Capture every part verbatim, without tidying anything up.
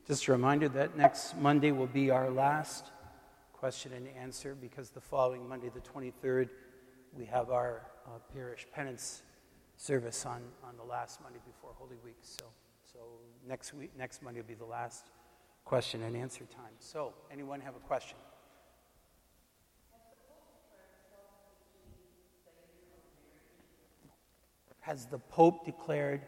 Just a reminder that next Monday will be our last question and answer, because the following Monday, the twenty-third, we have our uh, parish penance service on, on the last Monday before Holy Week. So, so next week, next Monday will be the last question and answer time. So, anyone have a question? Has the Pope declared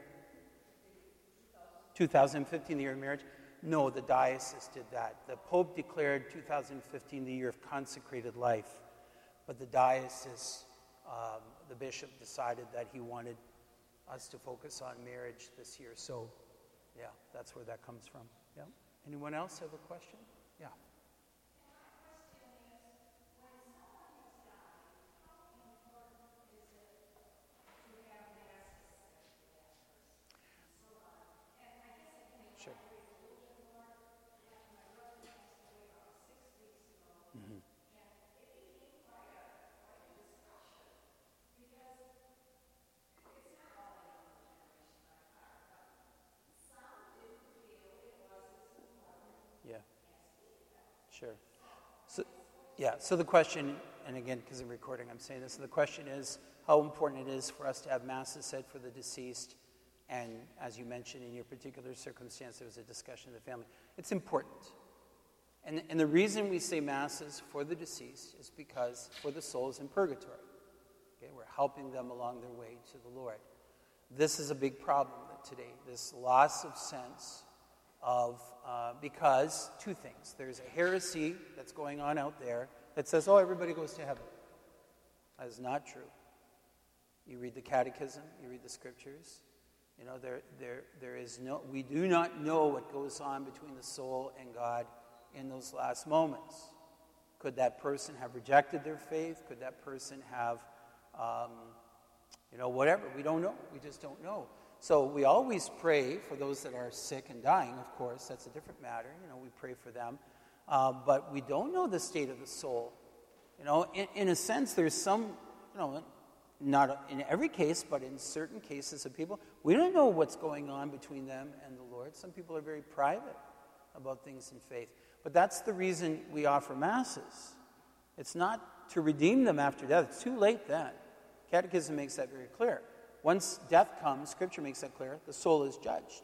two thousand fifteen the year of marriage? No, the diocese did that. The Pope declared two thousand fifteen the year of consecrated life, but the diocese, um, the bishop decided that he wanted us to focus on marriage this year. So, yeah, that's where that comes from. Yeah. Anyone else have a question? Yeah. Sure. Mm-hmm. Yeah. Sure. So, yeah, so the question, and again, because I'm recording, I'm saying this, so the question is how important it is for us to have masses said for the deceased, and as you mentioned, in your particular circumstance, there was a discussion in the family. It's important. And, and the reason we say masses for the deceased is because for the souls in purgatory. Okay, we're helping them along their way to the Lord. This is a big problem today, this loss of sense of, uh, because two things. There's a heresy that's going on out there that says, oh, everybody goes to heaven. That is not true. You read the catechism, you read the scriptures, you know, there, there, there is no, we do not know what goes on between the soul and God in those last moments. Could that person have rejected their faith? Could that person have, um, you know, whatever? We don't know. We just don't know. So we always pray for those that are sick and dying, of course. That's a different matter. You know, we pray for them. Uh, but we don't know the state of the soul. You know, in, in a sense, there's some, you know, not in every case, but in certain cases of people, we don't know what's going on between them and the Lord. Some people are very private about things in faith. But that's the reason we offer masses. It's not to redeem them after death. It's too late then. Catechism makes that very clear. Once death comes, Scripture makes that clear, the soul is judged.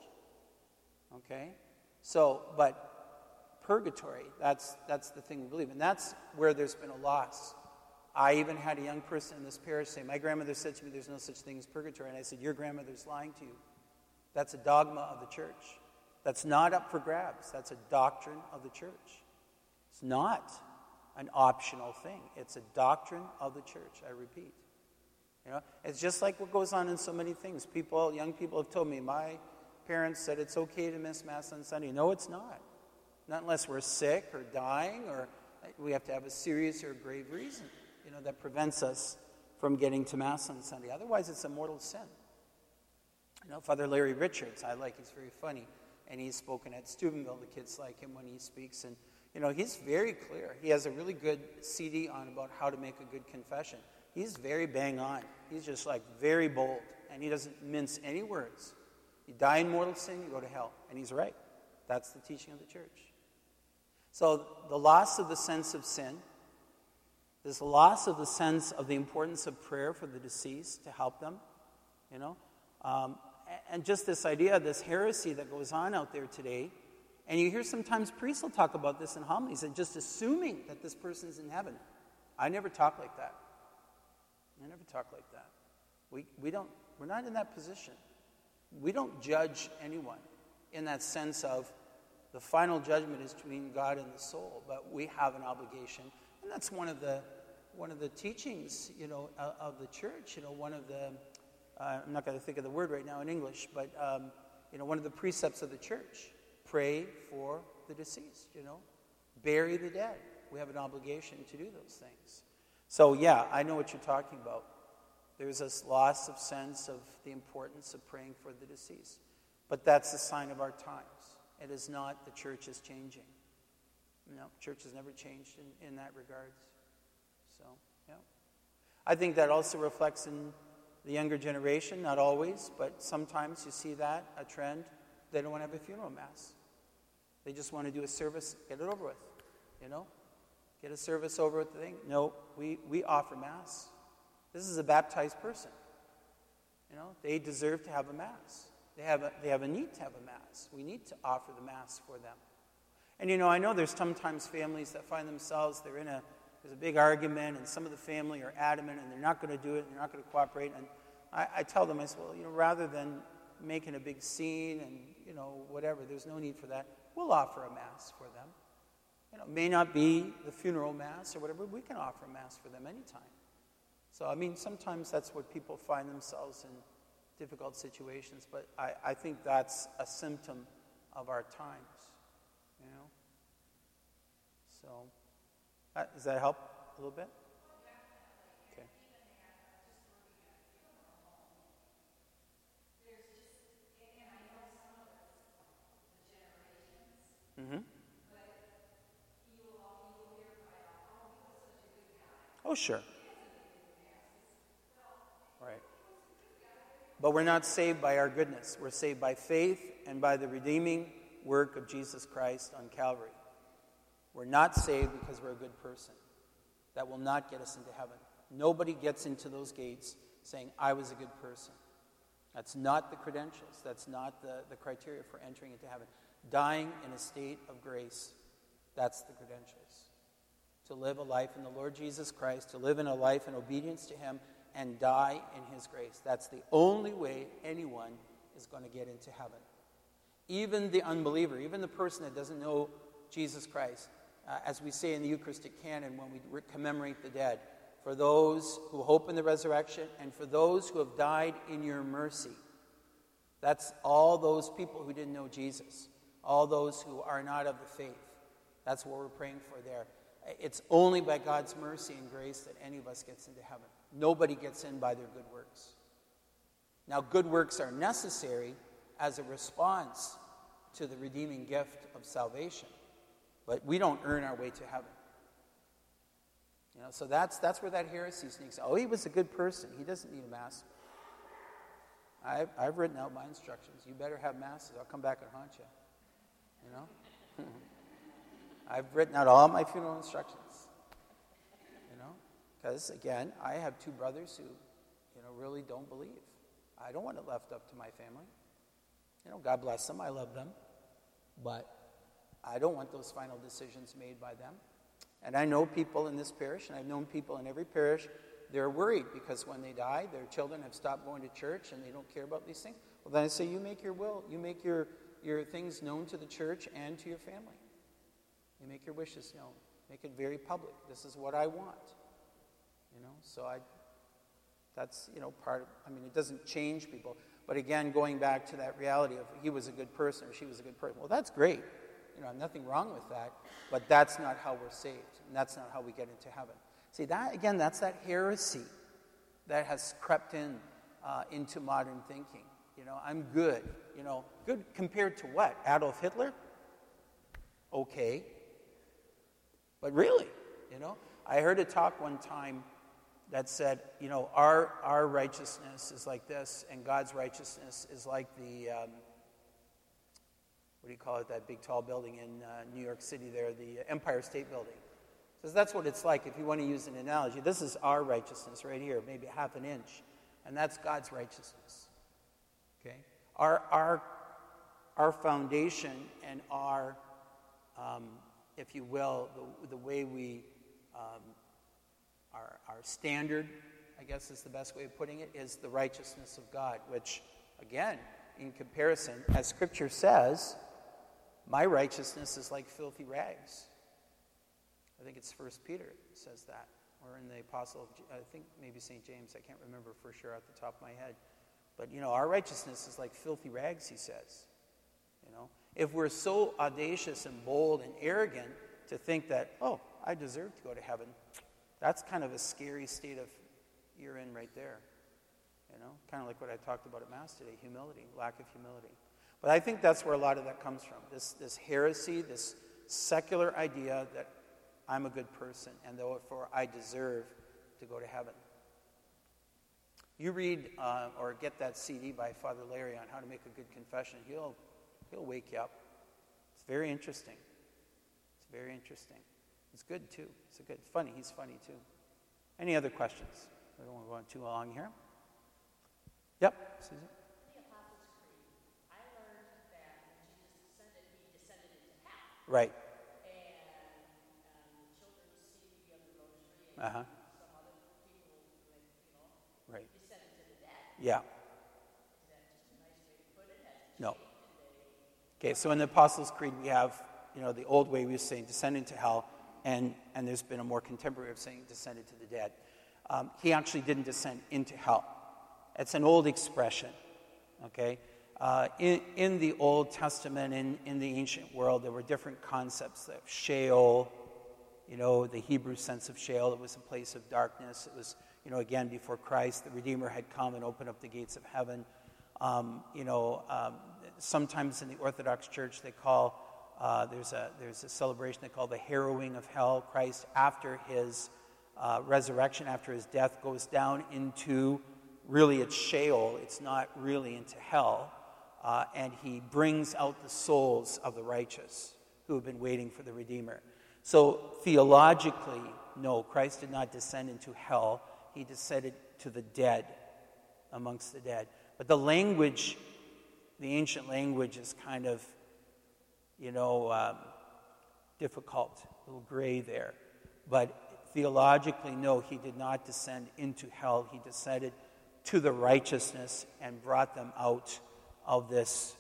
Okay? So, but purgatory, that's that's the thing we believe. And that's where there's been a loss. I even had a young person in this parish say, my grandmother said to me, there's no such thing as purgatory. And I said, your grandmother's lying to you. That's a dogma of the church. That's not up for grabs. That's a doctrine of the church. It's not an optional thing. It's a doctrine of the church, I repeat. You know, it's just like what goes on in so many things. People, young people have told me, my parents said it's okay to miss Mass on Sunday. No, it's not. Not unless we're sick or dying, or we have to have a serious or grave reason, you know, that prevents us from getting to Mass on Sunday. Otherwise, it's a mortal sin. You know, Father Larry Richards, I like, he's very funny, and he's spoken at Steubenville. The kids like him when he speaks, and, you know, he's very clear. He has a really good C D on about how to make a good confession. He's very bang on. He's just like very bold, and he doesn't mince any words. You die in mortal sin, you go to hell. And he's right. That's the teaching of the church. So the loss of the sense of sin, this loss of the sense of the importance of prayer for the deceased to help them, you know, um, and just this idea, this heresy that goes on out there today. And you hear sometimes priests will talk about this in homilies, and just assuming that this person's in heaven. I never talk like that. I never talk like that. We we don't, we're not in that position. We don't judge anyone in that sense of the final judgment is between God and the soul, but we have an obligation. And that's one of the one of the teachings, you know, uh, of the church. You know, one of the, uh, I'm not going to think of the word right now in English, but, um, you know, one of the precepts of the church, pray for the deceased, you know, bury the dead. We have an obligation to do those things. So, yeah, I know what you're talking about. There's this loss of sense of the importance of praying for the deceased. But that's a sign of our times. It is not the church is changing. No, church has never changed in, in that regards. So, yeah. I think that also reflects in the younger generation, not always, but sometimes you see that, a trend. They don't want to have a funeral mass. They just want to do a service, get it over with, you know? Get a service over with the thing. No, we, we offer Mass. This is a baptized person. You know, they deserve to have a Mass. They have a, they have a need to have a Mass. We need to offer the Mass for them. And, you know, I know there's sometimes families that find themselves, they're in a, there's a big argument, and some of the family are adamant, and they're not going to do it, and they're not going to cooperate. And I, I tell them, I say, well, you know, rather than making a big scene and, you know, whatever, there's no need for that. We'll offer a Mass for them. You know, it may not be the funeral Mass or whatever, we can offer a Mass for them anytime. So, I mean, sometimes that's what people find themselves in difficult situations, but I, I think that's a symptom of our times, you know. So, uh, does that help a little bit? Okay. Mm-hmm. Oh, sure. Right. But we're not saved by our goodness. We're saved by faith and by the redeeming work of Jesus Christ on Calvary. We're not saved because we're a good person. That will not get us into heaven. Nobody gets into those gates saying, I was a good person. That's not the credentials. That's not the, the criteria for entering into heaven. Dying in a state of grace, that's the credentials. To live a life in the Lord Jesus Christ, to live in a life in obedience to Him, and die in His grace. That's the only way anyone is going to get into heaven. Even the unbeliever, even the person that doesn't know Jesus Christ, uh, as we say in the Eucharistic canon when we re- commemorate the dead, for those who hope in the resurrection and for those who have died in your mercy. That's all those people who didn't know Jesus, all those who are not of the faith. That's what we're praying for there. It's only by God's mercy and grace that any of us gets into heaven. Nobody gets in by their good works. Now, good works are necessary as a response to the redeeming gift of salvation, but we don't earn our way to heaven. You know, so that's that's where that heresy sneaks. Oh, he was a good person. He doesn't need a Mass. I've, I've written out my instructions. You better have Masses. I'll come back and haunt you. You know? I've written out all my funeral instructions. You know? Because, again, I have two brothers who, you know, really don't believe. I don't want it left up to my family. You know, God bless them. I love them. But I don't want those final decisions made by them. And I know people in this parish, and I've known people in every parish, they're worried because when they die, their children have stopped going to church and they don't care about these things. Well, then I say, you make your will. You make your, your things known to the church and to your family. You make your wishes known. Make it very public. This is what I want. You know, so I, that's, you know, part of, I mean, it doesn't change people. But again, going back to that reality of he was a good person or she was a good person. Well, that's great. You know, nothing wrong with that. But that's not how we're saved. And that's not how we get into heaven. See, that, again, that's that heresy that has crept in uh, into modern thinking. You know, I'm good. You know, good compared to what? Adolf Hitler? Okay. But really, you know, I heard a talk one time that said, you know, our our righteousness is like this, and God's righteousness is like the, um, what do you call it, that big tall building in uh, New York City there, the Empire State Building. So that's what it's like if you want to use an analogy. This is our righteousness right here, maybe half an inch, and that's God's righteousness. Okay? Our, our, our foundation and our... Um, if you will, the, the way we, um, our, our standard, I guess is the best way of putting it, is the righteousness of God, which, again, in comparison, as Scripture says, my righteousness is like filthy rags. I think it's First Peter says that, or in the Apostle, of, I think maybe Saint James, I can't remember for sure off the top of my head. But, you know, our righteousness is like filthy rags, he says, you know. If we're so audacious and bold and arrogant to think that, oh, I deserve to go to heaven, that's kind of a scary state of you're in right there. You know, kind of like what I talked about at Mass today, humility, lack of humility. But I think that's where a lot of that comes from, this, this heresy, this secular idea that I'm a good person and therefore I deserve to go to heaven. You read uh, or get that C D by Father Larry on how to make a good confession. He'll He'll wake you up. It's very interesting. It's very interesting. It's good, too. It's a good, funny. He's funny, too. Any other questions? I don't want to go on too long here. Yep, Susan? The Apostles' Creed. I learned that when Jesus descended, he descended into hell. Right. And um, the children see the other rosary and Uh-huh. some other people, like, you know, Right. descended to the dead. Yeah. Is that just a nice way to put it? Has it No. changed? Did they- Okay, so in the Apostles' Creed, we have, you know, the old way we were saying descend into hell, and, and there's been a more contemporary way of saying descended to the dead. Um, he actually didn't descend into hell. It's an old expression, okay? Uh, in, in the Old Testament, in, in the ancient world, there were different concepts. Of Sheol, you know, the Hebrew sense of Sheol, it was a place of darkness. It was, you know, again, before Christ, the Redeemer had come and opened up the gates of heaven. Um, you know, um, sometimes in the Orthodox Church, they call, uh, there's a there's a celebration they call the harrowing of hell. Christ, after his uh, resurrection, after his death, goes down into, really it's Sheol, it's not really into hell, uh, and he brings out the souls of the righteous who have been waiting for the Redeemer. So theologically, no, Christ did not descend into hell. He descended to the dead, amongst the dead. But the language, the ancient language is kind of, you know, um, difficult, a little gray there. But theologically, no, he did not descend into hell. He descended to the righteousness and brought them out of this.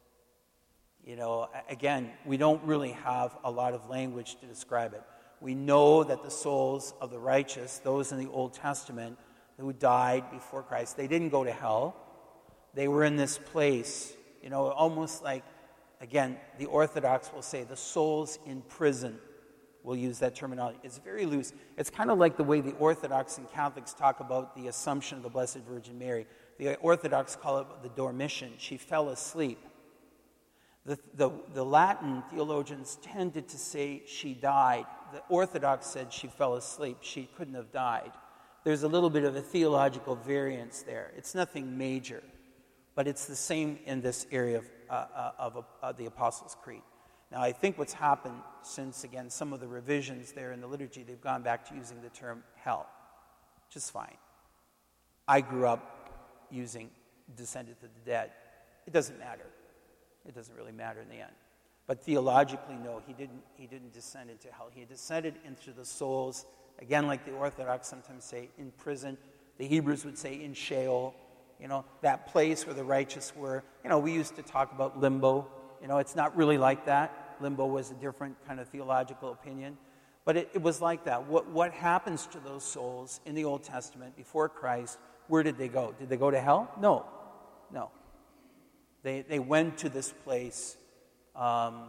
You know, again, we don't really have a lot of language to describe it. We know that the souls of the righteous, those in the Old Testament who died before Christ, they didn't go to hell. They were in this place, you know, almost like, again, the Orthodox will say the souls in prison. We'll use that terminology. It's very loose. It's kind of like the way the Orthodox and Catholics talk about the Assumption of the Blessed Virgin Mary. The Orthodox call it the dormition. She fell asleep. The, the, the Latin theologians tended to say she died. The Orthodox said she fell asleep. She couldn't have died. There's a little bit of a theological variance there. It's nothing major, but it's the same in this area of, uh, uh, of uh, the Apostles' Creed. Now, I think what's happened since, again, some of the revisions there in the liturgy, they've gone back to using the term hell, which is fine. I grew up using descended to the dead. It doesn't matter. It doesn't really matter in the end. But theologically, no, he didn't, he didn't descend into hell. He descended into the souls, again, like the Orthodox sometimes say, in prison. The Hebrews would say in Sheol, you know, that place where the righteous were. You know, we used to talk about limbo. You know, it's not really like that. Limbo was a different kind of theological opinion. But it, it was like that. What, what happens to those souls in the Old Testament before Christ? Where did they go? Did they go to hell? No. No. They, they went to this place, um,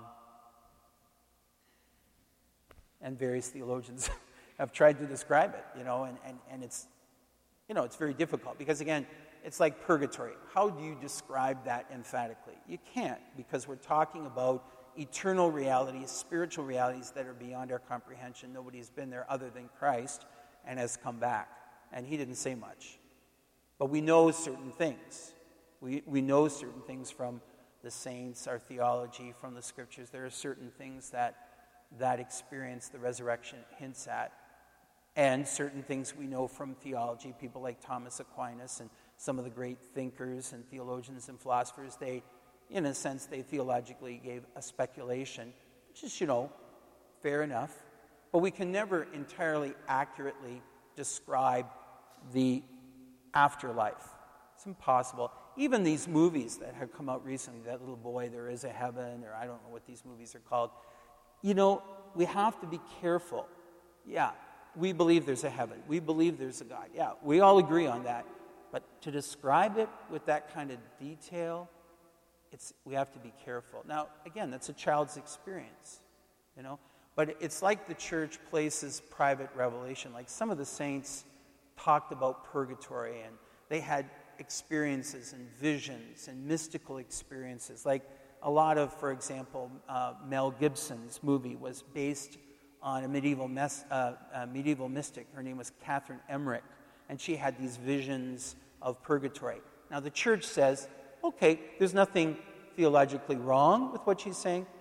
and various theologians have tried to describe it, you know, and, and, and it's, you know, it's very difficult because, again, it's like purgatory. How do you describe that emphatically? You can't, because we're talking about eternal realities, spiritual realities that are beyond our comprehension. Nobody has been there other than Christ and has come back. And he didn't say much. But we know certain things. We, we know certain things from the saints, our theology, from the scriptures. There are certain things that that experience the resurrection hints at. And certain things we know from theology, people like Thomas Aquinas and some of the great thinkers and theologians and philosophers, they, in a sense, they theologically gave a speculation, which is, you know, fair enough. But we can never entirely accurately describe the afterlife. It's impossible. Even these movies that have come out recently, that little boy, There Is a Heaven, or I don't know what these movies are called, you know, we have to be careful. Yeah, we believe there's a heaven. We believe there's a God. Yeah, we all agree on that. But to describe it with that kind of detail, it's we have to be careful. Now, again, that's a child's experience, you know. But it's like the church places private revelation. Like some of the saints talked about purgatory, and they had experiences and visions and mystical experiences. Like a lot of, for example, uh, Mel Gibson's movie was based on a medieval, mes- uh, uh, medieval mystic. Her name was Catherine Emmerich, and she had these visions of purgatory. Now, the church says, okay, there's nothing theologically wrong with what she's saying,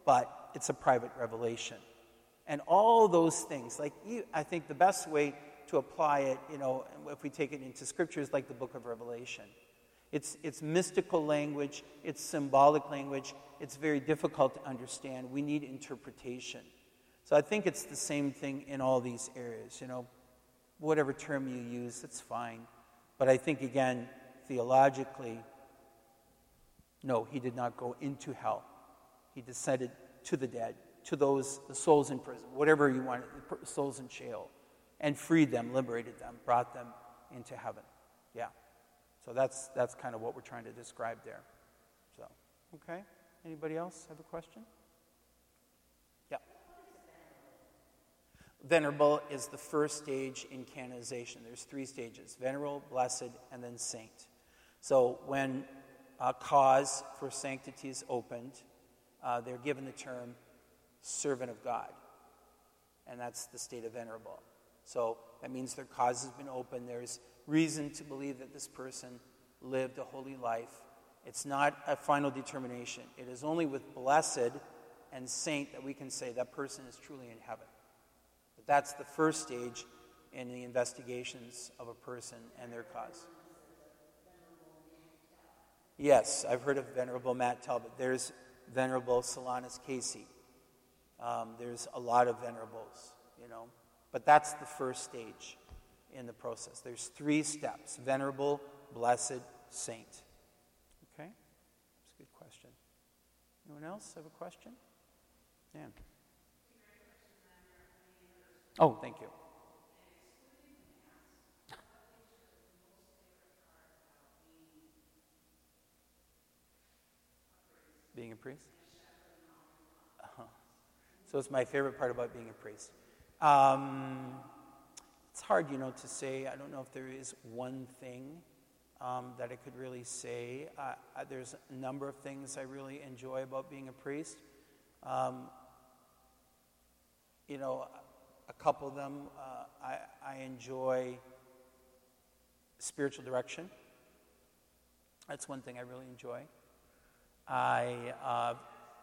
but it's a private revelation. And all those things, like you, I think the best way to apply it, you know, if we take it into Scripture, is like the book of Revelation. It's, it's mystical language, it's symbolic language, it's very difficult to understand. We need interpretation. So I think it's the same thing in all these areas, you know. Whatever term you use, it's fine. But I think, again, theologically, no, he did not go into hell. He descended to the dead, to those, the souls in prison, whatever you want, souls in jail, and freed them, liberated them, brought them into heaven. Yeah. So that's that's kind of what we're trying to describe there. So, okay. Anybody else have a question? Yeah. Venerable is the first stage in canonization. There's three stages: venerable, blessed, and then saint. So when a cause for sanctity is opened, uh, they're given the term servant of God. And that's the state of venerable. So that means their cause has been opened. There's reason to believe that this person lived a holy life. It's not a final determination. It is only with blessed and saint that we can say that person is truly in heaven. But that's the first stage in the investigations of a person and their cause. Yes, I've heard of Venerable Matt Talbot. There's Venerable Solanus Casey. Um, there's a lot of venerables, you know. But that's the first stage in the process. There's three steps: venerable, blessed, saint. Okay? That's a good question. Anyone else have a question? Dan. Oh, thank you. Being a priest? Uh-huh. So it's my favorite part about being a priest. Um, it's hard, you know, to say. I don't know if there is one thing um, that I could really say. Uh, there's a number of things I really enjoy about being a priest. Um, you know, a couple of them, uh, I, I enjoy spiritual direction. That's one thing I really enjoy. I... Uh,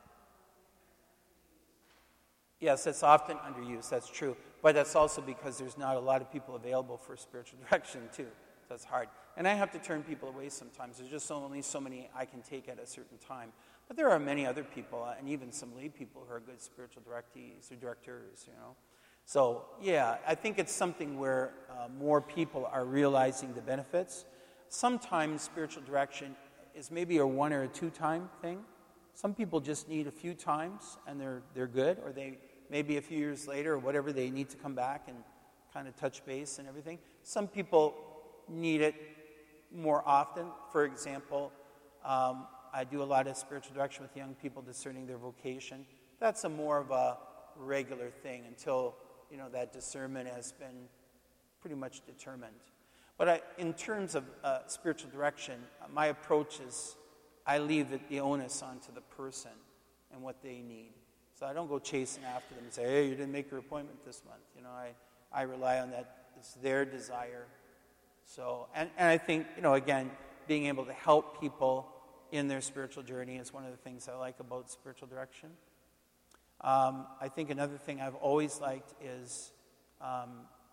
Yes, it's often underused, that's true. But that's also because there's not a lot of people available for spiritual direction, too. So it's hard. And I have to turn people away sometimes. There's just only so many I can take at a certain time. But there are many other people, and even some lay people who are good spiritual directees or directors, you know. So, yeah, I think it's something where uh, more people are realizing the benefits. Sometimes spiritual direction is maybe a one or a two-time thing. Some people just need a few times, and they're they're good, or they maybe a few years later or whatever, they need to come back and kind of touch base and everything. Some people need it more often. For example, um, I do a lot of spiritual direction with young people discerning their vocation. That's a more of a regular thing until, you know, that discernment has been pretty much determined. But I, in terms of uh, spiritual direction, uh, my approach is I leave it, the onus onto the person and what they need. So I don't go chasing after them and say, hey, you didn't make your appointment this month. You know, I, I rely on that. It's their desire. So, and, and I think, you know, again, being able to help people in their spiritual journey is one of the things I like about spiritual direction. Um, I think another thing I've always liked is um,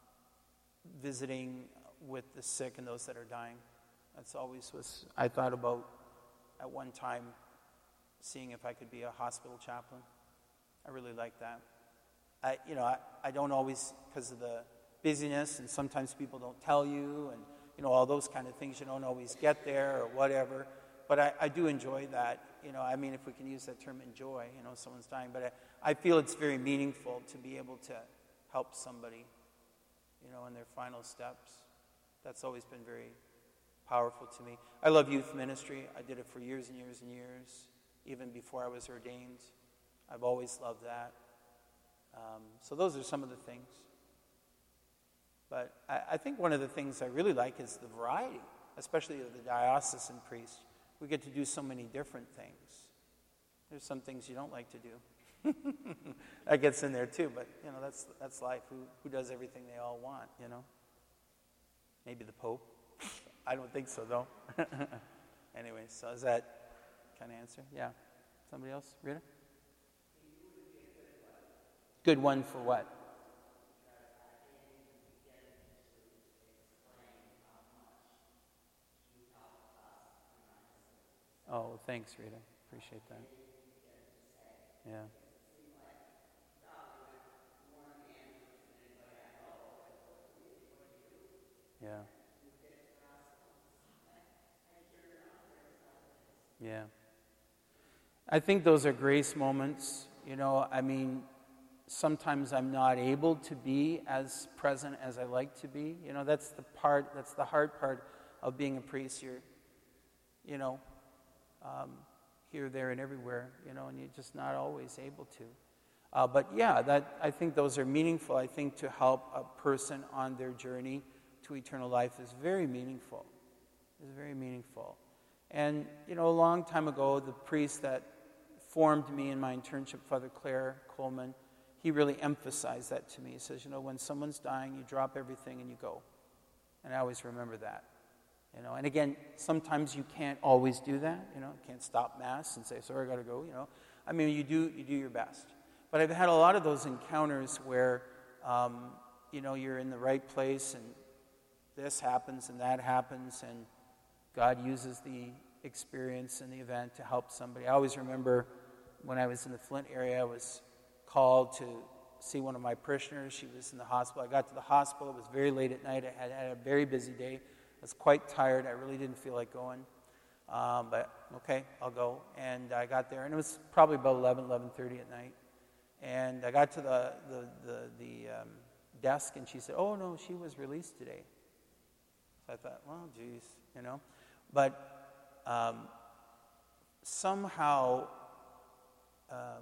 visiting with the sick and those that are dying. That's always was I thought about at one time seeing if I could be a hospital chaplain. I really like that. I, you know, I, I don't always, because of the busyness, and sometimes people don't tell you, and, you know, all those kind of things, you don't always get there or whatever. But I, I do enjoy that. You know, I mean, if we can use that term, enjoy, you know, someone's dying. But I, I feel it's very meaningful to be able to help somebody, you know, in their final steps. That's always been very powerful to me. I love youth ministry. I did it for years and years and years, even before I was ordained. I've always loved that. Um, so those are some of the things. But I, I think one of the things I really like is the variety, especially of the diocesan priest. We get to do so many different things. There's some things you don't like to do. That gets in there too, but you know, that's that's life. Who who does everything they all want, you know? Maybe the Pope. I don't think so though. Anyway, so is that kind of answer? Yeah. Somebody else? Rita? Good one for what? Oh, thanks, Rita. Appreciate that. Yeah. Yeah. Yeah. I think those are grace moments. You know, I mean, sometimes I'm not able to be as present as I like to be. You know, that's the part, that's the hard part of being a priest. You're, you know, um, here, there, and everywhere, you know, and you're just not always able to. Uh, but yeah, that I think those are meaningful. I think to help a person on their journey to eternal life is very meaningful. Is very meaningful. And, you know, a long time ago, the priest that formed me in my internship, Father Claire Coleman, he really emphasized that to me. He says, you know, when someone's dying, you drop everything and you go. And I always remember that. You know, and again, sometimes you can't always do that. You know, you can't stop Mass and say, sorry, I got to go, you know. I mean, you do you do your best. But I've had a lot of those encounters where, um, you know, you're in the right place and this happens and that happens and God uses the experience and the event to help somebody. I always remember when I was in the Flint area, I was called to see one of my parishioners. She was in the hospital. I got to the hospital. It was very late at night. I had had a very busy day. I was quite tired. I really didn't feel like going. Um, but, okay, I'll go. And I got there, and it was probably about eleven, eleven thirty at night. And I got to the, the, the, the um, desk, and she said, oh, no, she was released today. So I thought, well, geez, you know. But um, somehow, um,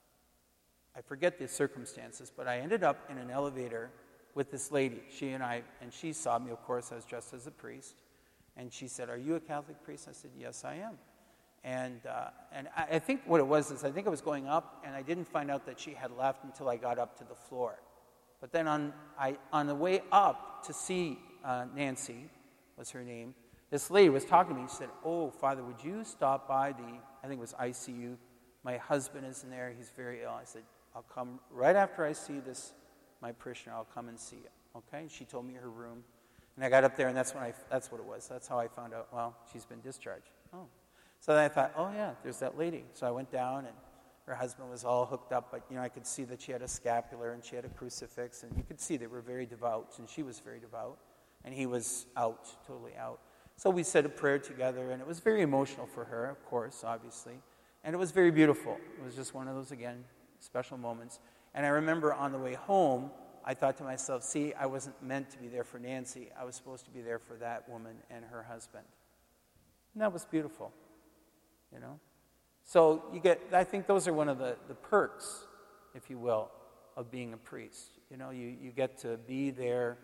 I forget the circumstances, but I ended up in an elevator with this lady. She and I, and she saw me, of course, I was dressed as a priest. And she said, are you a Catholic priest? I said, yes, I am. And uh, and I, I think what it was is I think I was going up, and I didn't find out that she had left until I got up to the floor. But then on I on the way up to see uh, Nancy, was her name, this lady was talking to me. She said, oh, Father, would you stop by the, I think it was I C U. My husband is in there. He's very ill. I said, I'll come right after I see this, my parishioner. I'll come and see you. Okay? She told me her room. And I got up there, and that's when I, that's what it was. That's how I found out, well, she's been discharged. Oh. So then I thought, oh, yeah, there's that lady. So I went down, and her husband was all hooked up, but, you know, I could see that she had a scapular, and she had a crucifix, and you could see they were very devout, and she was very devout, and he was out, totally out. So we said a prayer together, and it was very emotional for her, of course, obviously, and it was very beautiful. It was just one of those, again, special moments. And I remember on the way home, I thought to myself, see, I wasn't meant to be there for Nancy. I was supposed to be there for that woman and her husband. And that was beautiful, you know. So you get, I think those are one of the, the perks, if you will, of being a priest. You know, you, you get to be there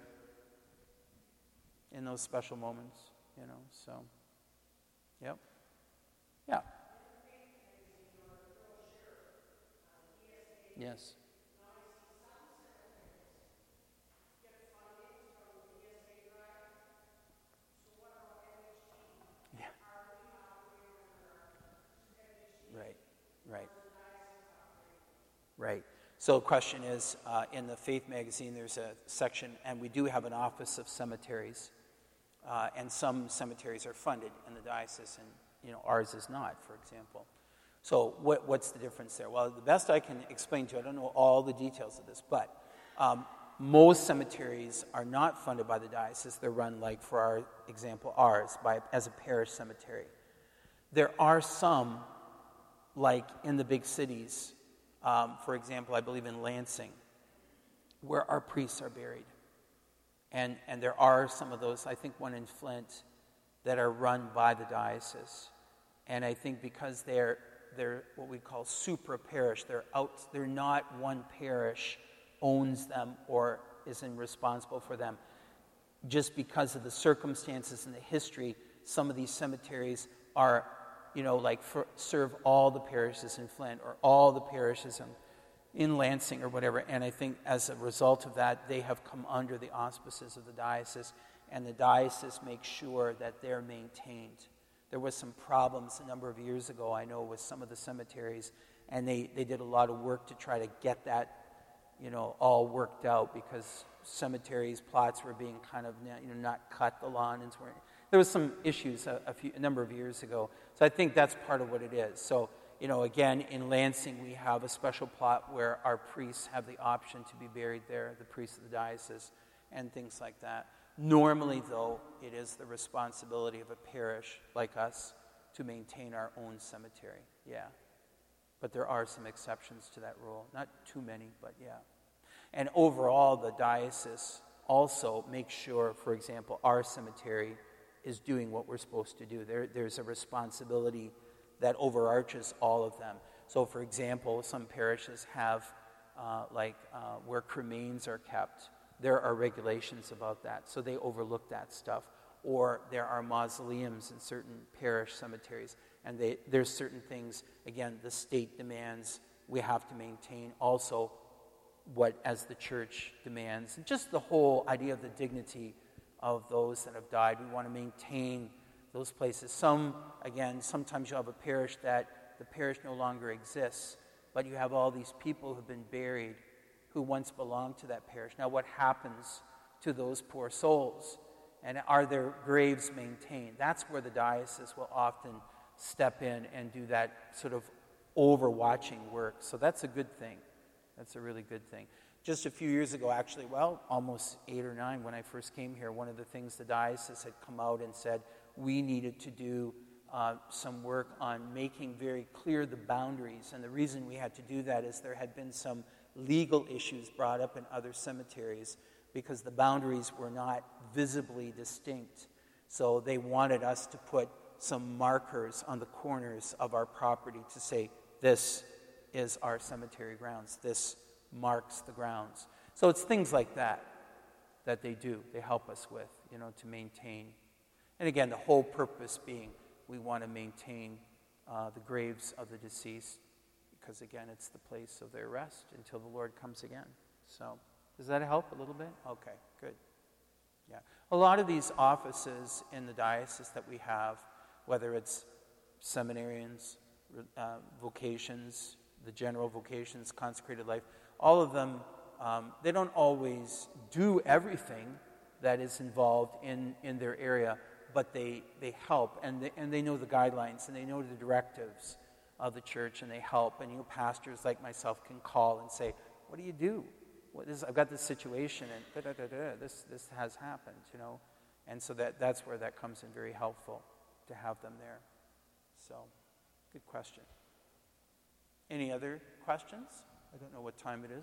in those special moments, you know, so, yep. Yeah. Yes. Yeah. Right, right. Right. So the question is, uh, in the Faith magazine, there's a section, and we do have an office of cemeteries, uh, and some cemeteries are funded in the diocese, and you know ours is not, for example. So what, what's the difference there? Well, the best I can explain to you, I don't know all the details of this, but um, most cemeteries are not funded by the diocese. They're run, like for our example, ours, by as a parish cemetery. There are some, like in the big cities, um, for example, I believe in Lansing, where our priests are buried. And, and there are some of those, I think one in Flint, that are run by the diocese. And I think because they're they're what we call supra-parish, they're out, they're not one parish owns them or is in responsible for them. Just because of the circumstances and the history, some of these cemeteries are, you know, like for, serve all the parishes in Flint or all the parishes in, in Lansing or whatever. And I think as a result of that, they have come under the auspices of the diocese, and the diocese makes sure that they're maintained. There was some problems a number of years ago, I know, with some of the cemeteries, and they, they did a lot of work to try to get that you know, all worked out because cemeteries, plots were being kind of, you know, not cut, the lawns weren't. There was some issues a, a, few, a number of years ago. So I think that's part of what it is. So, you know, again, in Lansing, we have a special plot where our priests have the option to be buried there, the priests of the diocese, and things like that. Normally, though, it is the responsibility of a parish like us to maintain our own cemetery. Yeah. But there are some exceptions to that rule. Not too many, but yeah. And overall, the diocese also makes sure, for example, our cemetery is doing what we're supposed to do. There, there's a responsibility that overarches all of them. So, for example, some parishes have, uh, like, uh, where cremains are kept. There are regulations about that, so they overlook that stuff. Or there are mausoleums in certain parish cemeteries, and they, there's certain things, again, the state demands we have to maintain. Also, what as the church demands. And just the whole idea of the dignity of those that have died. We want to maintain those places. Some, again, sometimes you have a parish that the parish no longer exists, but you have all these people who've been buried who once belonged to that parish. Now, what happens to those poor souls? And are their graves maintained? That's where the diocese will often step in and do that sort of overwatching work. So that's a good thing. That's a really good thing. Just a few years ago, actually, well, almost eight or nine, when I first came here, one of the things the diocese had come out and said we needed to do uh, some work on making very clear the boundaries. And the reason we had to do that is there had been some legal issues brought up in other cemeteries because the boundaries were not visibly distinct. So they wanted us to put some markers on the corners of our property to say, this is our cemetery grounds. This marks the grounds. So it's things like that that they do. They help us with, you know, to maintain. And again, the whole purpose being we want to maintain uh, the graves of the deceased because, again, it's the place of their rest until the Lord comes again. So does that help a little bit? Okay, good. Yeah. A lot of these offices in the diocese that we have, whether it's seminarians, uh, vocations, the general vocations, consecrated life, all of them, um, they don't always do everything that is involved in, in their area, but they, they help, and they, and they know the guidelines, and they know the directives of the church, and they help. And you know, pastors like myself can call and say, what do you do? What is, I've got this situation, and da, da, da, da, this, this has happened, you know. And so that, that's where that comes in very helpful to have them there. So, good question. Any other questions? I don't know what time it is.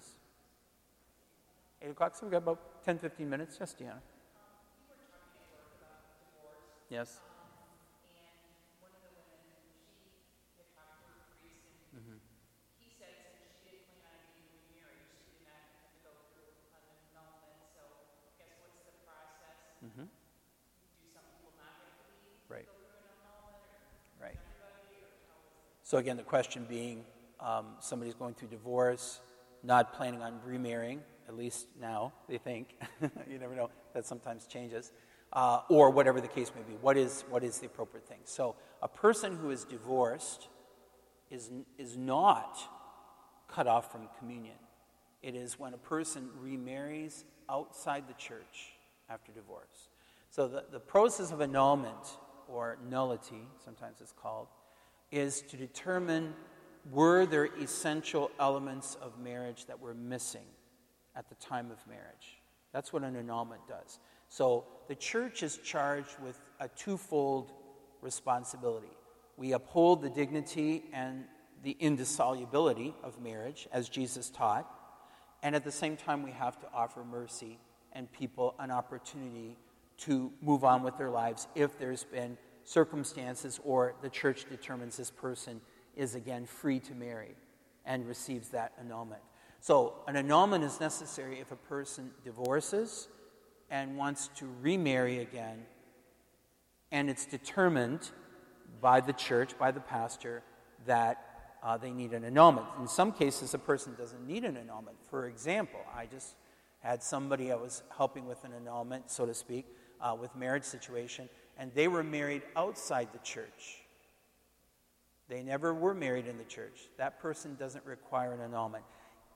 eight o'clock, so we've got about ten, fifteen minutes. Yes, Deanna. Um, you were talking at work about divorce. Yes. Um, and one of the women, she had talked to her priest, and Mm-hmm. he said since she didn't plan on being remarried, she did not have to go through an annulment. So I guess what's the process? Mm-hmm. Do some people not have to be Right. go through an annulment, or Right. everybody, or how is it? So again, the question being, um, somebody's going through divorce, not planning on remarrying, at least now, they think. You never know. That sometimes changes. Uh, or whatever the case may be. What is what is the appropriate thing? So a person who is divorced is, is not cut off from communion. It is when a person remarries outside the church after divorce. So the, the process of annulment, or nullity, sometimes it's called, is to determine were there essential elements of marriage that were missing at the time of marriage. That's what an annulment does. So the church is charged with a twofold responsibility. We uphold the dignity and the indissolubility of marriage, as Jesus taught, and at the same time we have to offer mercy and people an opportunity to move on with their lives if there's been circumstances or the church determines this person is again free to marry and receives that annulment. So an annulment is necessary if a person divorces and wants to remarry again, and it's determined by the church, by the pastor, that uh, they need an annulment. In some cases, a person doesn't need an annulment. For example, I just had somebody I was helping with an annulment, so to speak, uh, with marriage situation, and they were married outside the church. They never were married in the church. That person doesn't require an annulment.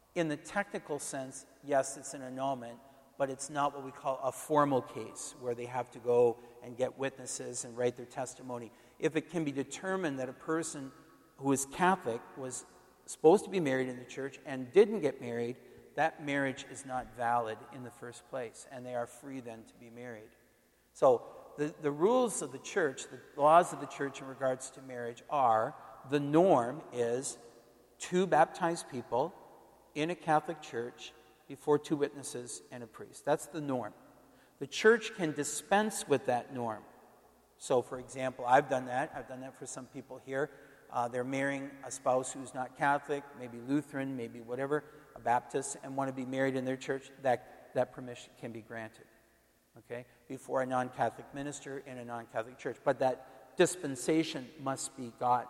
in the technical sense, yes, it's an annulment, but it's not what we call a formal case where they have to go and get witnesses and write their testimony. If it can be determined that a person who is Catholic was supposed to be married in the church and didn't get married, that marriage is not valid in the first place, and they are free then to be married. So the, the rules of the church, the laws of the church in regards to marriage are, the norm is two baptized people in a Catholic church before two witnesses and a priest. That's the norm. The church can dispense with that norm. So, for example, I've done that. I've done that for some people here. Uh, they're marrying a spouse who's not Catholic, maybe Lutheran, maybe whatever, a Baptist, and want to be married in their church. That, that permission can be granted, okay, before a non-Catholic minister in a non-Catholic church. But that dispensation must be gotten.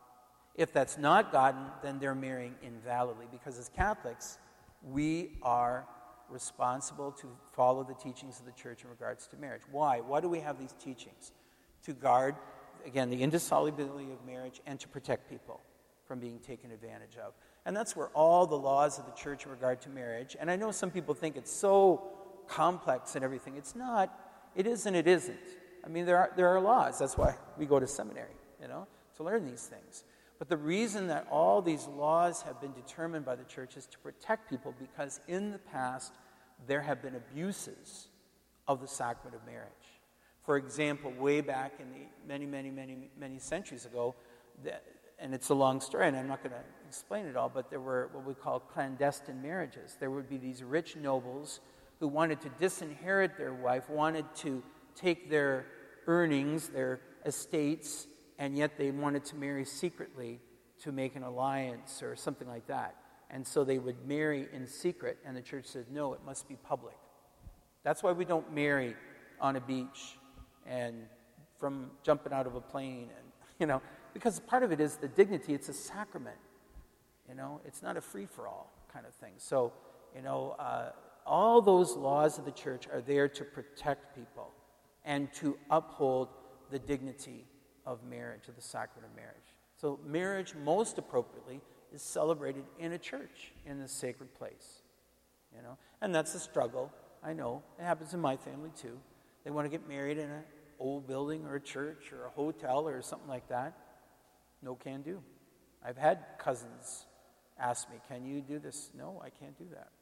If that's not gotten, then they're marrying invalidly, because as Catholics, we are responsible to follow the teachings of the church in regards to marriage. Why? Why do we have these teachings? To guard, again, the indissolubility of marriage and to protect people from being taken advantage of. And that's where all the laws of the church in regard to marriage, and I know some people think it's so complex and everything. It's not. It is and it isn't. I mean, there are, there are laws. That's why we go to seminary, you know, to learn these things. But the reason that all these laws have been determined by the church is to protect people, because in the past there have been abuses of the sacrament of marriage. For example, way back in the many, many, many, many centuries ago, the, and it's a long story, and I'm not going to explain it all, but there were what we call clandestine marriages. There would be these rich nobles who wanted to disinherit their wife, wanted to take their earnings, their estates, and yet they wanted to marry secretly to make an alliance or something like that. And so they would marry in secret, and the church said, no, it must be public. That's why we don't marry on a beach and from jumping out of a plane, and you know, because part of it is the dignity. It's a sacrament, you know. It's not a free-for-all kind of thing. So, you know, uh, all those laws of the church are there to protect people and to uphold the dignity of marriage, of the sacrament of marriage. So marriage, most appropriately, is celebrated in a church, in the sacred place, you know. And that's a struggle. I know. It happens in my family, too. They want to get married in an old building or a church or a hotel or something like that. No can do. I've had cousins ask me, can you do this? No, I can't do that.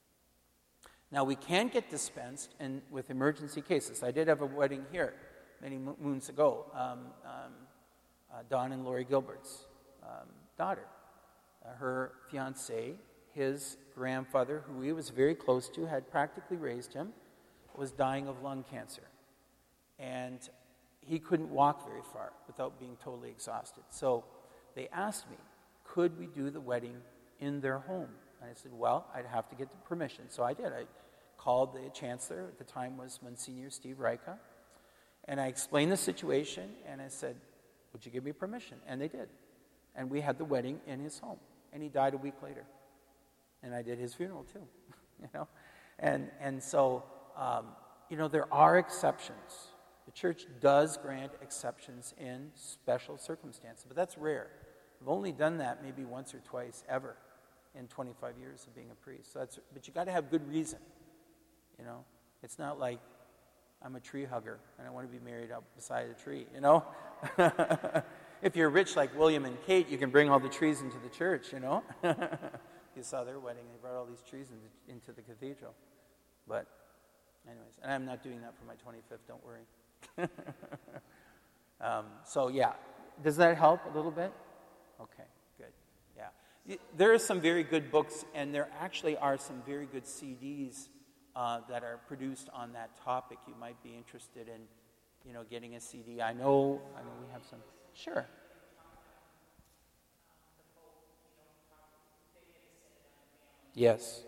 Now, we can get dispensed and with emergency cases. I did have a wedding here many mo- moons ago. Um, um, uh, Don and Lori Gilbert's um, daughter. Uh, her fiancé, his grandfather, who he was very close to, had practically raised him, was dying of lung cancer. And he couldn't walk very far without being totally exhausted. So they asked me, could we do the wedding in their home? And I said, well, I'd have to get the permission. So I did. I called the chancellor, at the time was Monsignor Steve Reicha, and I explained the situation, and I said, would you give me permission? And they did. And we had the wedding in his home. And he died a week later. And I did his funeral too, you know. And and so, um, you know, there are exceptions. The church does grant exceptions in special circumstances, but that's rare. I've only done that maybe once or twice ever in twenty-five years of being a priest. So that's, but you got to have good reason, you know. It's not like I'm a tree hugger and I want to be married up beside a tree, you know. If you're rich like William and Kate, you can bring all the trees into the church, you know. You saw their wedding; they brought all these trees into, into the cathedral. But, anyways, and I'm not doing that for my twenty-fifth. Don't worry. um, so yeah, does that help a little bit? Okay, good. Yeah, there are some very good books, and there actually are some very good C Ds uh, that are produced on that topic. You might be interested in, you know, getting a C D. I know. I mean, we have some. Sure. Yes.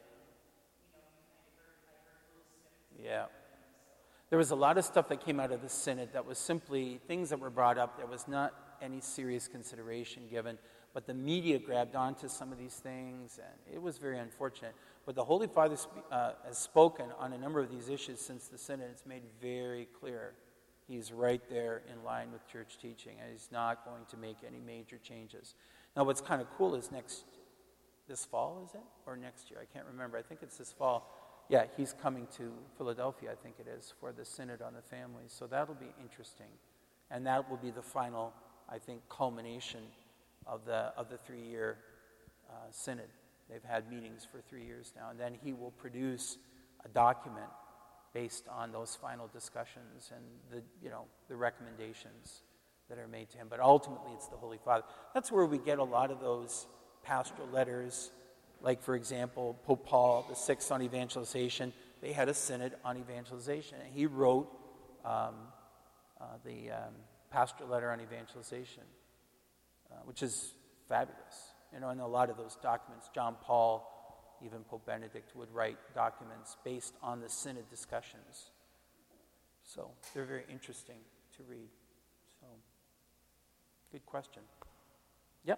Yeah. There was a lot of stuff that came out of the synod that was simply things that were brought up. There was not any serious consideration given, but the media grabbed onto some of these things, and it was very unfortunate. But the Holy Father sp- uh, has spoken on a number of these issues since the synod. It's made very clear he's right there in line with church teaching, and he's not going to make any major changes. Now, what's kind of cool is next this fall, is it? Or next year? I can't remember. I think it's this fall. Yeah, he's coming to Philadelphia, I think it is, for the Synod on the Families. So that'll be interesting. And that will be the final, I think, culmination of the of the three-year uh, Synod. They've had meetings for three years now. And then he will produce a document based on those final discussions and the, you know, the recommendations that are made to him. But ultimately, it's the Holy Father. That's where we get a lot of those pastoral letters. Like, for example, Pope Paul the Sixth on evangelization. They had a synod on evangelization. And he wrote um, uh, the um, pastoral letter on evangelization, uh, which is fabulous. You know, and a lot of those documents, John Paul, even Pope Benedict would write documents based on the synod discussions. So they're very interesting to read. So, good question. Yep.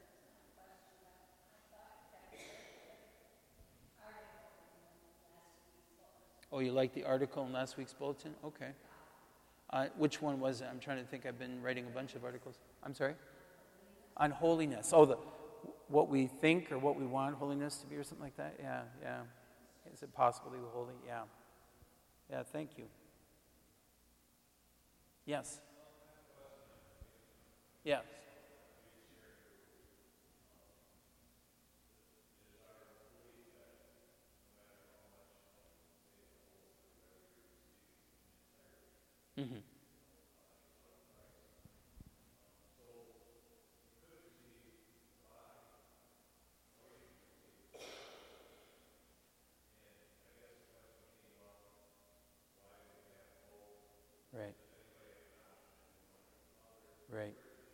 Oh, you like the article in last week's bulletin? Okay. Uh, which one was it? I'm trying to think. I've been writing a bunch of articles. I'm sorry? On holiness. Oh, the what we think or what we want holiness to be or something like that? Yeah, yeah. Is it possible to be holy? Yeah. Yeah, thank you. Yes. Yes. Mm-hmm. Right. Right.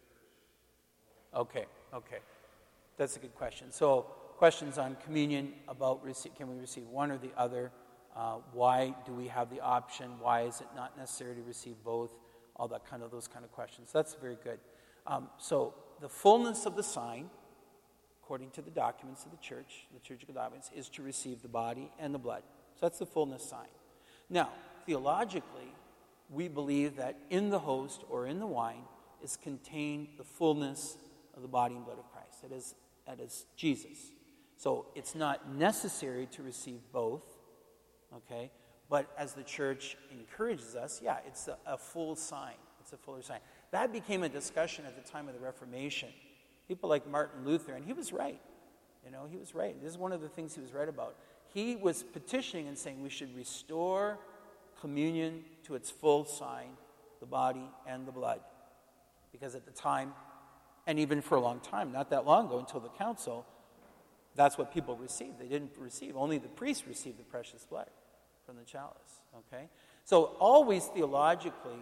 Okay, okay. That's a good question. So, questions on communion about receive, can we receive one or the other? Uh, why do we have the option? Why is it not necessary to receive both? All that kind of, those kind of questions. That's very good. Um, so, the fullness of the sign, according to the documents of the church, liturgical documents, is to receive the body and the blood. So that's the fullness sign. Now, theologically, we believe that in the host or in the wine is contained the fullness of the body and blood of Christ. That is, that is Jesus. So it's not necessary to receive both, okay? But as the church encourages us, yeah, it's a, a full sign. It's a fuller sign. That became a discussion at the time of the Reformation. People like Martin Luther, and he was right. You know, he was right. This is one of the things he was right about. He was petitioning and saying we should restore communion to its full sign, the body and the blood. Because at the time, and even for a long time, not that long ago, until the council, that's what people received. They didn't receive. Only the priest received the precious blood from the chalice. Okay? So always theologically,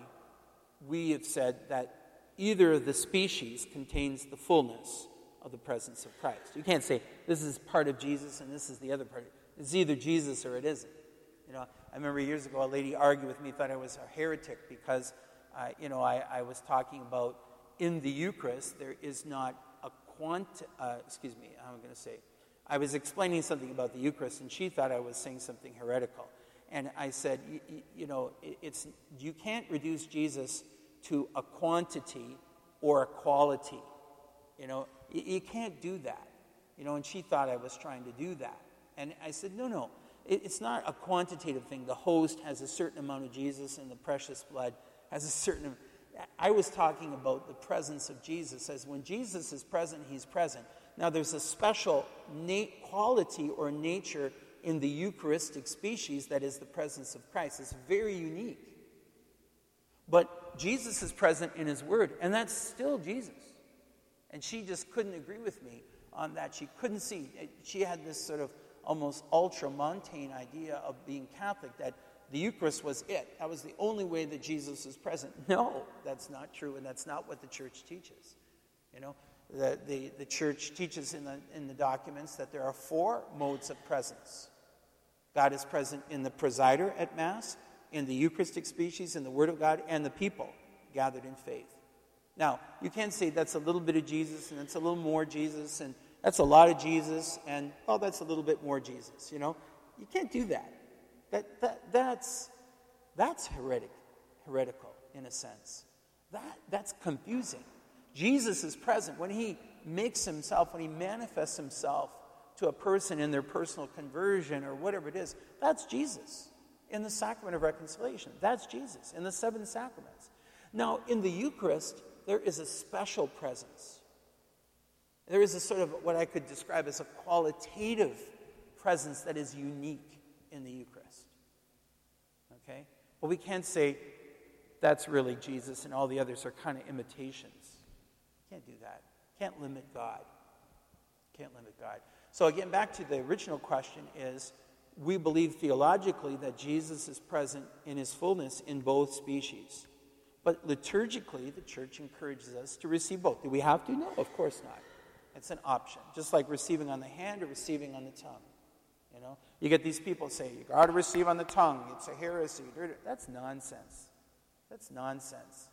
we have said that either of the species contains the fullness of the presence of Christ. You can't say this is part of Jesus and this is the other part. It's either Jesus or it isn't. You know, I remember years ago a lady argued with me, thought I was a heretic because, uh, you know, I, I was talking about in the Eucharist there is not a quant. Uh, excuse me, how am I going to say? I was explaining something about the Eucharist, and she thought I was saying something heretical. And I said, y- y- you know, it's you can't reduce Jesus to a quantity or a quality. You know, y- you can't do that. You know, and she thought I was trying to do that. And I said, no, no. It's not a quantitative thing. The host has a certain amount of Jesus and the precious blood has a certain... I was talking about the presence of Jesus. As when Jesus is present, he's present. Now, there's a special na- quality or nature in the Eucharistic species that is the presence of Christ. It's very unique. But Jesus is present in his word, and that's still Jesus. And she just couldn't agree with me on that. She couldn't see. She had this sort of almost ultramontane idea of being Catholic, that the Eucharist was it. That was the only way that Jesus is present. No, that's not true, and that's not what the church teaches. You know, the, the, the church teaches in the, in the documents that there are four modes of presence. God is present in the presider at Mass, in the Eucharistic species, in the Word of God, and the people gathered in faith. Now, you can't say that's a little bit of Jesus, and that's a little more Jesus, and that's a lot of Jesus, and, oh, that's a little bit more Jesus, you know? You can't do that. That, that that's that's heretic, heretical, in a sense. That That's confusing. Jesus is present. When he makes himself, when he manifests himself to a person in their personal conversion or whatever it is, that's Jesus. In the sacrament of reconciliation, that's Jesus. In the seven sacraments. Now, in the Eucharist, there is a special presence. There is a sort of what I could describe as a qualitative presence that is unique in the Eucharist. Okay? But we can't say that's really Jesus and all the others are kind of imitations. Can't do that. Can't limit God. Can't limit God. So again, back to the original question is, we believe theologically that Jesus is present in his fullness in both species. But liturgically, the church encourages us to receive both. Do we have to? No, of course not. It's an option. Just like receiving on the hand or receiving on the tongue. You know, you get these people say, you got to receive on the tongue. It's a heresy. That's nonsense. That's nonsense.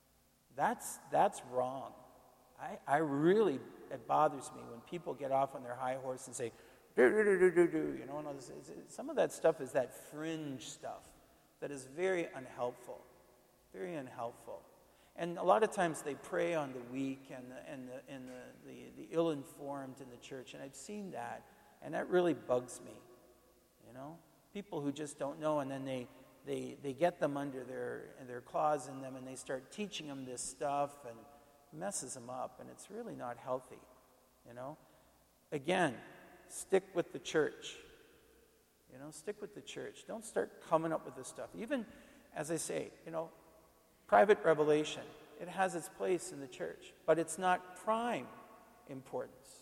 That's that's wrong. I, I really, it bothers me when people get off on their high horse and say, do, do, do, do, do, do. You know, and all this, some of that stuff is that fringe stuff that is very unhelpful. Very unhelpful. And a lot of times they prey on the weak and the, and the, and the, the, the ill-informed in the church. And I've seen that. And that really bugs me. You know? People who just don't know, and then they, they, they get them under their, their claws in them, and they start teaching them this stuff, and messes them up. And it's really not healthy. You know? Again, stick with the church. You know, stick with the church. Don't start coming up with this stuff. Even, as I say, you know, private revelation, it has its place in the church, but it's not prime importance.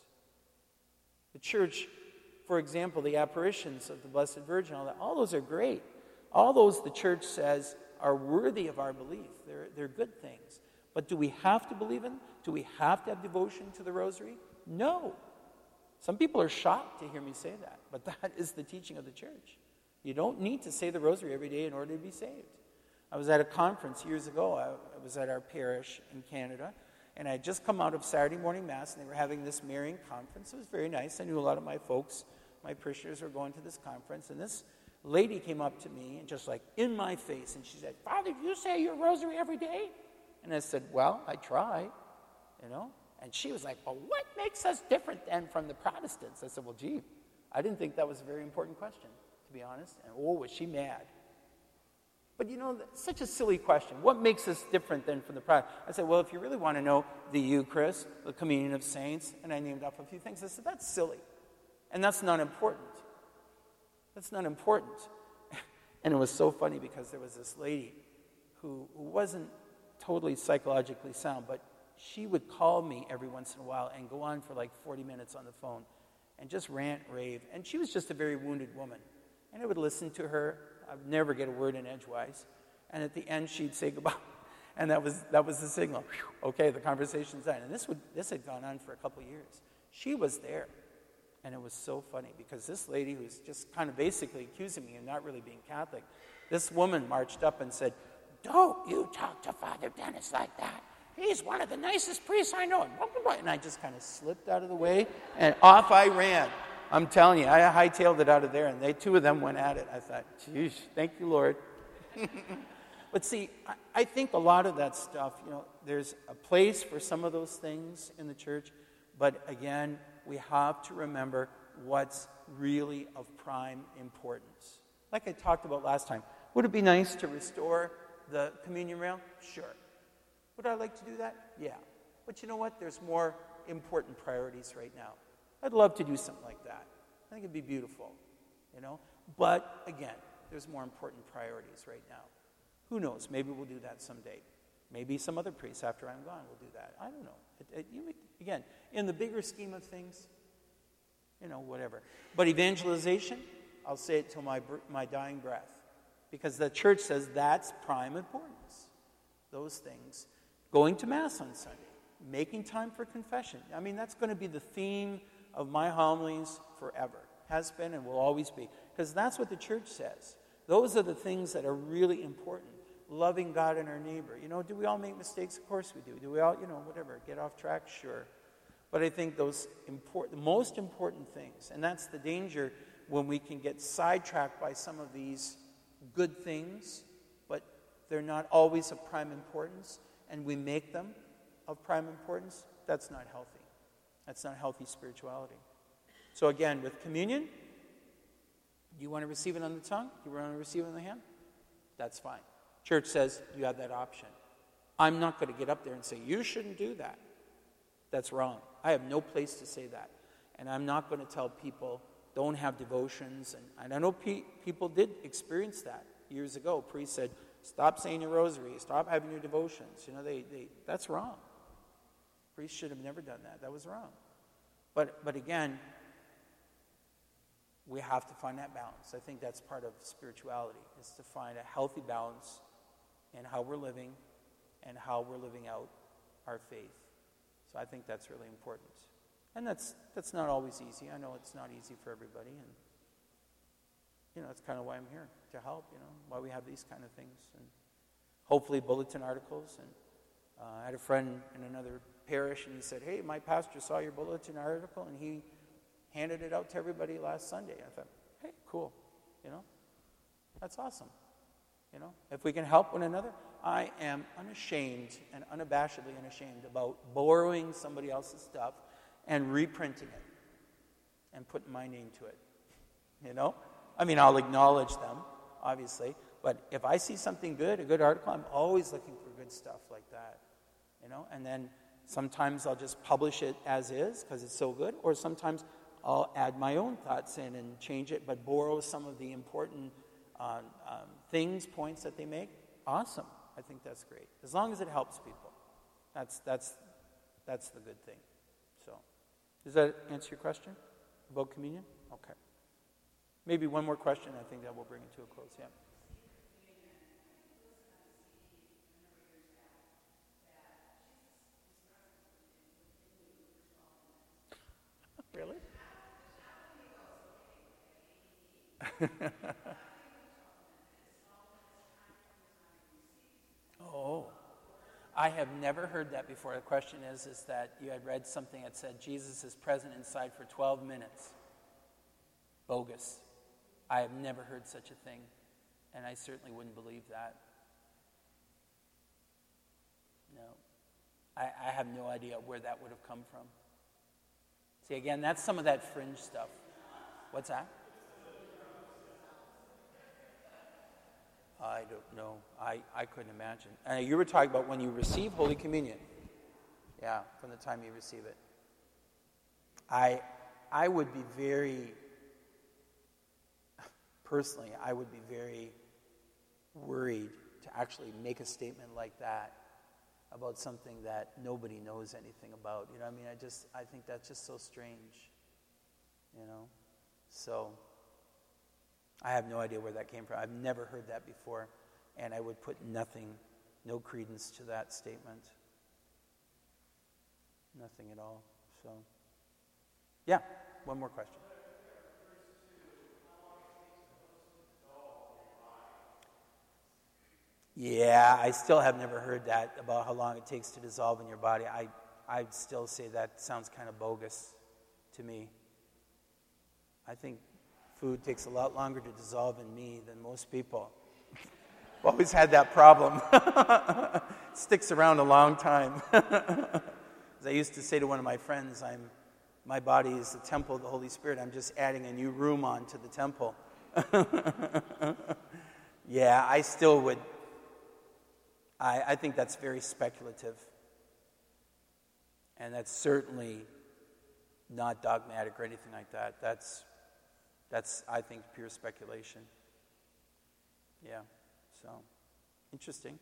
The church, for example, the apparitions of the Blessed Virgin, all that, all those are great. All those, the church says, are worthy of our belief. They're, they're good things. But do we have to believe in them? Do we have to have devotion to the rosary? No. Some people are shocked to hear me say that, but that is the teaching of the church. You don't need to say the rosary every day in order to be saved. I was at a conference years ago. I, I was at our parish in Canada, and I had just come out of Saturday morning Mass, and they were having this Marian conference. It was very nice. I knew a lot of my folks, my parishioners were going to this conference, and this lady came up to me, and just like in my face, and she said, "Father, do you say your rosary every day?" And I said, "Well, I try, you know." And she was like, "Well, what makes us different then from the Protestants?" I said, "Well, gee, I didn't think that was a very important question, to be honest." And oh, was she mad. But you know, such a silly question. What makes us different than from the Protestants? I said, well, if you really want to know the Eucharist, the communion of saints, and I named off a few things, I said, that's silly. And that's not important. That's not important. And it was so funny because there was this lady who, who wasn't totally psychologically sound, but she would call me every once in a while and go on for like forty minutes on the phone and just rant, rave. And she was just a very wounded woman. And I would listen to her. I'd never get a word in edgewise. And at the end, she'd say goodbye. And that was that was the signal. Whew, okay, the conversation's done. And this would this had gone on for a couple years. She was there. And it was so funny because this lady who's just kind of basically accusing me of not really being Catholic, this woman marched up and said, "Don't you talk to Father Dennis like that. He's one of the nicest priests I know." And I just kind of slipped out of the way, and off I ran. I'm telling you, I hightailed it out of there, and they two of them went at it. I thought, geez, thank you, Lord. But see, I, I think a lot of that stuff, you know, there's a place for some of those things in the church, but again, we have to remember what's really of prime importance. Like I talked about last time, would it be nice to restore the communion rail? Sure. Would I like to do that? Yeah. But you know what? There's more important priorities right now. I'd love to do something like that. I think it'd be beautiful, you know? But, again, there's more important priorities right now. Who knows? Maybe we'll do that someday. Maybe some other priest after I'm gone will do that. I don't know. It, it, you, again, in the bigger scheme of things, you know, whatever. But evangelization, I'll say it till my, my dying breath. Because the church says that's prime importance. Those things. Going to Mass on Sunday. Making time for confession. I mean, that's going to be the theme of my homilies forever. Has been and will always be. Because that's what the church says. Those are the things that are really important. Loving God and our neighbor. You know, do we all make mistakes? Of course we do. Do we all, you know, whatever, get off track? Sure. But I think those important, the most important things, and that's the danger when we can get sidetracked by some of these good things, but they're not always of prime importance, and we make them of prime importance. That's not healthy. That's not healthy spirituality. So again, with communion, you want to receive it on the tongue? You want to receive it on the hand? That's fine. Church says you have that option. I'm not going to get up there and say, you shouldn't do that. That's wrong. I have no place to say that. And I'm not going to tell people, don't have devotions. And, and I know pe- people did experience that years ago. Priests said, stop saying your rosary, stop having your devotions. You know, they, they that's wrong. Priests should have never done that. That was wrong. But but again, we have to find that balance. I think that's part of spirituality, is to find a healthy balance in how we're living and how we're living out our faith. So I think that's really important. And that's that's not always easy. I know it's not easy for everybody, and you know, it's kind of why I'm here, to help, you know, why we have these kind of things. And hopefully bulletin articles. And uh, I had a friend in another parish, and he said, hey, my pastor saw your bulletin article, and he handed it out to everybody last Sunday. I thought, hey, cool, you know, that's awesome. You know, if we can help one another. I am unashamed and unabashedly unashamed about borrowing somebody else's stuff and reprinting it and putting my name to it, you know. I mean, I'll acknowledge them, obviously, but if I see something good, a good article, I'm always looking for good stuff like that, you know. And then sometimes I'll just publish it as is because it's so good, or sometimes I'll add my own thoughts in and change it, but borrow some of the important uh, um, things, points that they make. Awesome. I think that's great. As long as it helps people. That's that's that's the good thing. So, does that answer your question about communion? Okay. Maybe one more question. I think that will bring it to a close. Yeah. Really? Oh, I have never heard that before. The question is, is that you had read something that said Jesus is present inside for twelve minutes. Bogus. I have never heard such a thing, and I certainly wouldn't believe that. No. I, I have no idea where that would have come from. See, again, that's some of that fringe stuff. What's that? I don't know. I, I couldn't imagine. Uh, you were talking about when you receive Holy Communion. Yeah, from the time you receive it. I I would be very, personally, I would be very worried to actually make a statement like that about something that nobody knows anything about. You know, I mean, I just, I think that's just so strange. You know? So, I have no idea where that came from. I've never heard that before, and I would put nothing, no credence to that statement. Nothing at all. So, yeah, one more question. Yeah, I still have never heard that about how long it takes to dissolve in your body. I, I'd still say that sounds kind of bogus to me. I think food takes a lot longer to dissolve in me than most people. I've always had that problem. It sticks around a long time. As I used to say to one of my friends, I'm, my body is the temple of the Holy Spirit. I'm just adding a new room on to the temple. Yeah, I still would. I, I think that's very speculative. And that's certainly not dogmatic or anything like that. That's That's, I think, pure speculation. Yeah, so, interesting.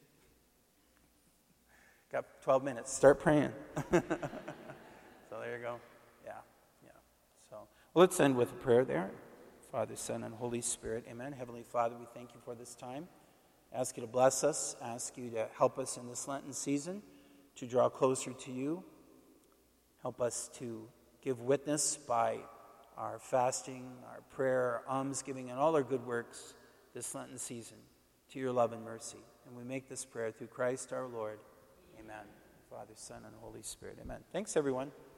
Got twelve minutes. Start praying. So there you go. Yeah, yeah. So, well, let's end with a prayer there. Father, Son, and Holy Spirit. Amen. Heavenly Father, we thank you for this time. Ask you to bless us. Ask you to help us in this Lenten season to draw closer to you. Help us to give witness by our fasting, our prayer, our almsgiving, and all our good works this Lenten season to your love and mercy. And we make this prayer through Christ our Lord. Amen. Father, Son, and Holy Spirit. Amen. Thanks, everyone.